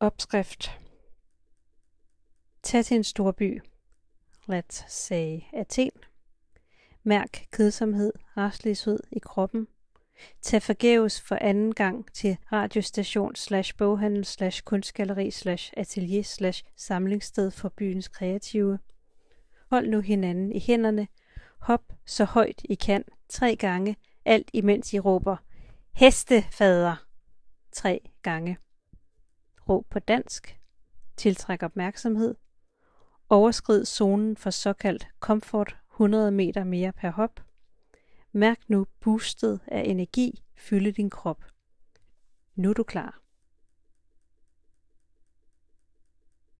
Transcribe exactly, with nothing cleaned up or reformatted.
Opskrift. Tag til en stor by. Let's say Athen. Mærk kedsomhed, rastløshed i kroppen. Tag forgæves for anden gang til radiostation slash boghandel slash kunstgalleri slash atelier slash samlingssted for byens kreative. Hold nu hinanden i hænderne. Hop så højt I kan tre gange, alt imens I råber hestefader tre gange. Råb på dansk. Tiltræk opmærksomhed. Overskrid zonen for såkaldt komfort hundrede meter mere per hop. Mærk nu boostet af energi fylde din krop. Nu er du klar.